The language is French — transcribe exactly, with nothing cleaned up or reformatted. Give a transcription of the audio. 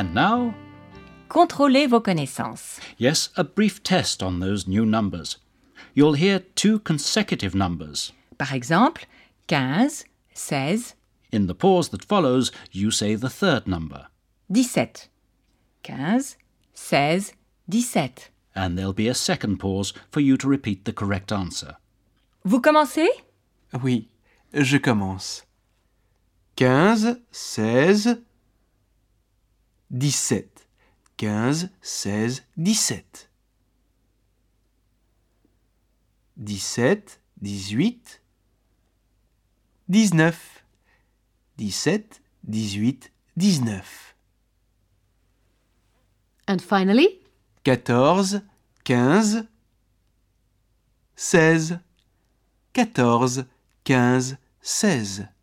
And now, Contrôlez vos connaissances. yes, a brief test on those new numbers. You'll hear two consecutive numbers. Par exemple, quinze, seize, In the pause that follows, you say the third number. dix-sept. quinze, seize, dix-sept. And there'll be a second pause for you to repeat the correct answer. Vous commencez? Oui, je commence. quinze, seize, dix-sept. quinze, seize, dix-sept. dix-sept, dix-huit, dix-neuf. dix-sept, dix-huit, dix-neuf. And finally, quatorze, quinze, seize. quatorze, quinze, seize.